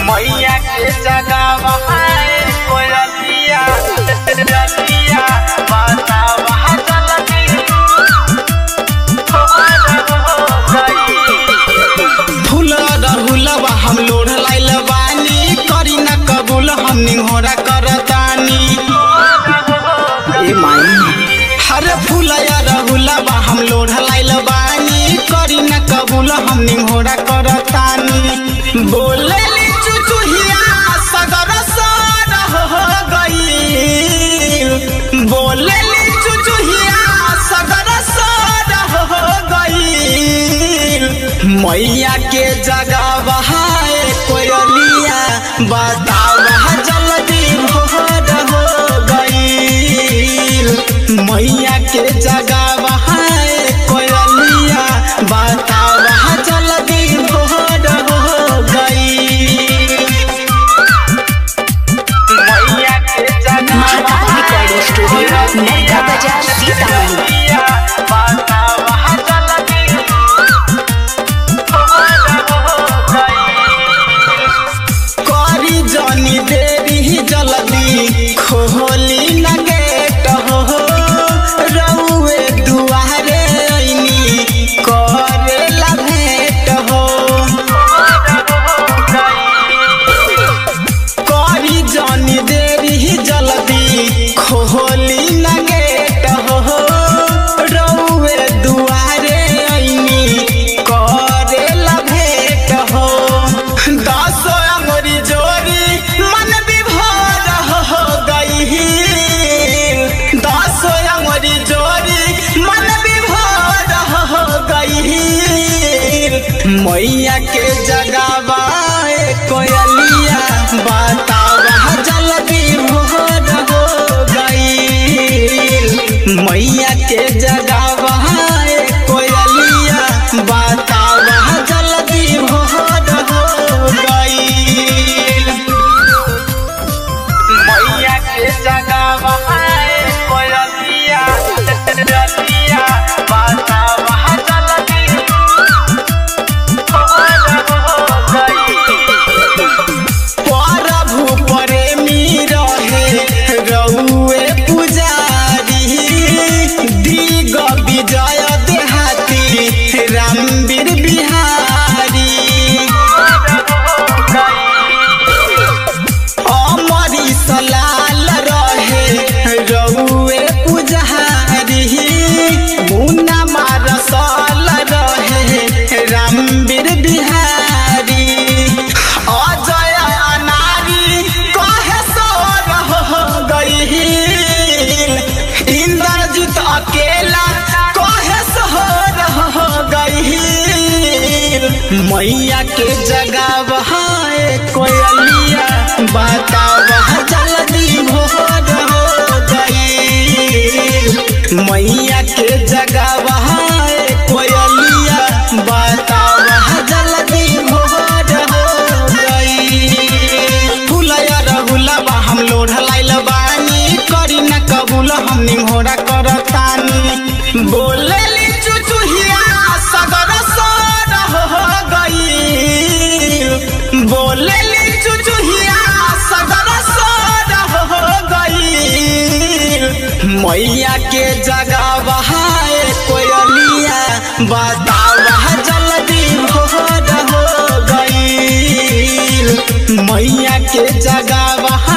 मैया के जगह कोयलिया रतिया माता वहाँ चलती फूला रहुलवा हम लोढ़ लाइल बानी करी न कबूल हम निहोरा करतानी ए माई हर फूला रहुलवा हम लोढ़ लाइल बानी करी न कबूल हम निहोरा करतानी बोले चुचुहिया सगर सर हो गई बोले चुचुहिया सगर सर हो गई मैया के जगह बहाए कोयलिया बतावा जल्दी भोर हो गई मैया के जगह बहाए कोयलिया बतावा जल्दी भोर हो गई मैया के जगह महाकाल रिकॉर्डिंग स्टूडियो नरका बाजार सीतामढ़ी। माता वहाँ चलती करी जनी देरी जल्दी खोली न गेट हो रउए दुआरे ऐनी करेला भेंट हो करी जनी देरी जल्दी खोली न गेट हो रउए दुआरे ऐनी करेला भेंट हो 10 अंगुरी जोड़ी मन विभोर हो गई 10 अंगुरी जोड़ी मन विभोर हो गई मैया के जगह कोयलिया बतावा जल्दी भोर हो गई मैया के जगह कोयलिया बतावा जल्दी भोर हो गई मैया के जगह कोयलिया रतिया माता वहाँ चलती प्रभु प्रेमी रहे रउए पुजारी दिग विजय देहाती रामवीर बिहारी अमरीश लाल रहे रउए पुजारी मुन्ना मारसल रहे रामवीर बिहारी अजय अनारी कहे सोर हो गई इंद्रजीत अकेला कहे सोर हो गई मैया के जगह बहाए कोयलिया बतावा जल्दी भोर हो गई मैया के जगह बहाए कोयलिया बतावा जल्दी भोर हो गई फूलया रहुलवा हम लोढ़ लाइल बानी करी न कबूल हम निहोरा करतानी बोले चुचुहिया सगर सर हो गई बोले चुचुहिया सगर सर हो गई मैया के जगह बहाए कोयलिया बतावा जल्दी भोर हो गई मैया के जगह